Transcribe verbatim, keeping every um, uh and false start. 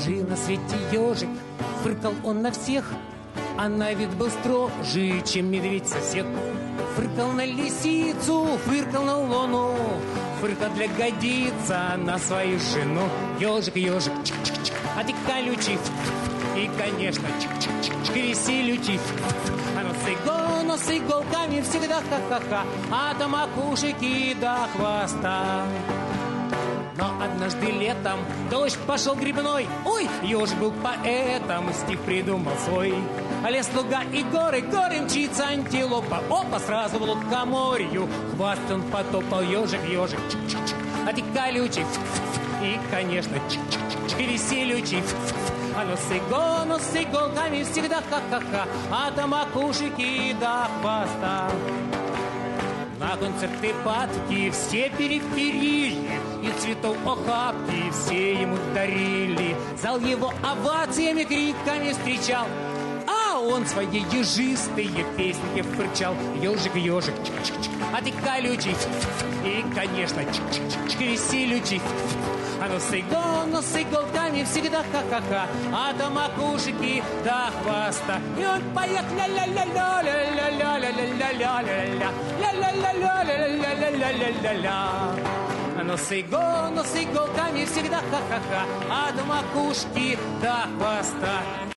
Жил на свете ежик, фыркал он на всех, а на вид был строже, чем медведь сосед. Фыркал на лисицу, фыркал на луну, фыркал для годиться на свою жену. Ежик, ежик, чик-чик-чик, а ты колючий, и, конечно, чик-чик-чик, веселючий. А нос игол, нос иголками всегда ха-ха-ха, а до макушки до хвоста. Но однажды летом дождь пошел грибной. Ой, ежик был поэтом, стих придумал свой. А лес, луга и горы, горы мчится антилопа. Опа, сразу в лукоморью, хвост он потопал. Ежик, ежик, чик-чик-чик, а ты колючий, и, конечно, чик-чик-чик, веселючий. А нос игол, нос иголками всегда ха-ха-ха, а до макушки до хвоста. На концерты падки все периферии, и цветов охапки все ему дарили. Зал его овациями, криками встречал, а он свои ежистые песенки фырчал. Ежик, ежик, чик-чик-чик, а ты колючий, и, конечно, чик-чик-чик, веселючий. А нос игол, нос иголками всегда ха-ха-ха, а до макушки до хвоста. И он поет ля-ля-ля-ля-ля-ля-ля-ля-ля-ля-ля-ля, ля-ля-ля-ля-ля-ля-ля-ля-ля-ля. А нос игол, нос иголками всегда ха-ха-ха, а до макушки до хвоста.